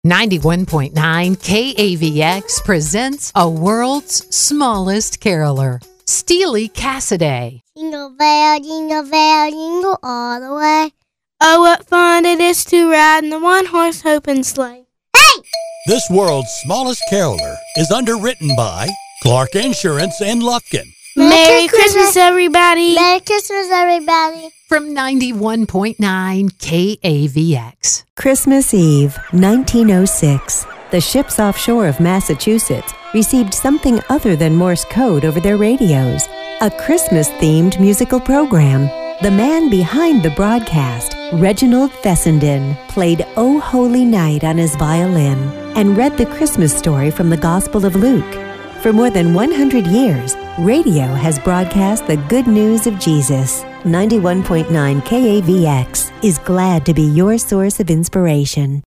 91.9 KAVX presents a world's smallest caroler, Steely Cassidy. Jingle jingle all the way. Oh, what fun it is to ride in the one-horse open sleigh. Hey! This world's smallest caroler is underwritten by Clark Insurance and Lufkin. Merry Christmas, everybody. Merry Christmas, everybody. From 91.9 KAVX. Christmas Eve, 1906. The ships offshore of Massachusetts received something other than Morse code over their radios. A Christmas-themed musical program. The man behind the broadcast, Reginald Fessenden, played O Holy Night on his violin and read the Christmas story from the Gospel of Luke. For more than 100 years, radio has broadcast the good news of Jesus. 91.9 KAVX is glad to be your source of inspiration.